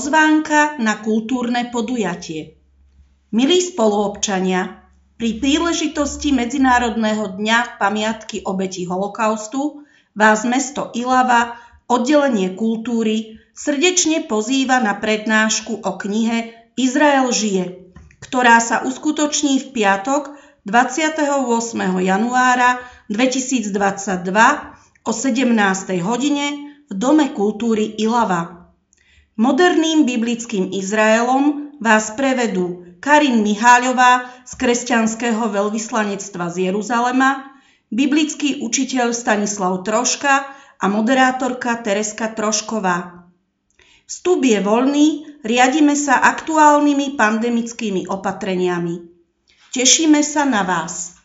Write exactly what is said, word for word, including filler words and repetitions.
pozvánka na kultúrne podujatie. Milí spoluobčania, pri príležitosti Medzinárodného dňa pamiatky obetí holokaustu vás mesto Ilava, oddelenie kultúry, srdečne pozýva na prednášku o knihe Izrael žije, ktorá sa uskutoční v piatok dvadsiateho ôsmeho januára dvetisícdvadsaťdva o sedemnástej hodine v Dome kultúry Ilava. Moderným biblickým Izraelom vás prevedú Karin Miháľová z Kresťanského veľvyslanectva z Jeruzalema, biblický učiteľ Stanislav Troška a moderátorka Tereska Trošková. Vstup je voľný, riadime sa aktuálnymi pandemickými opatreniami. Tešíme sa na vás.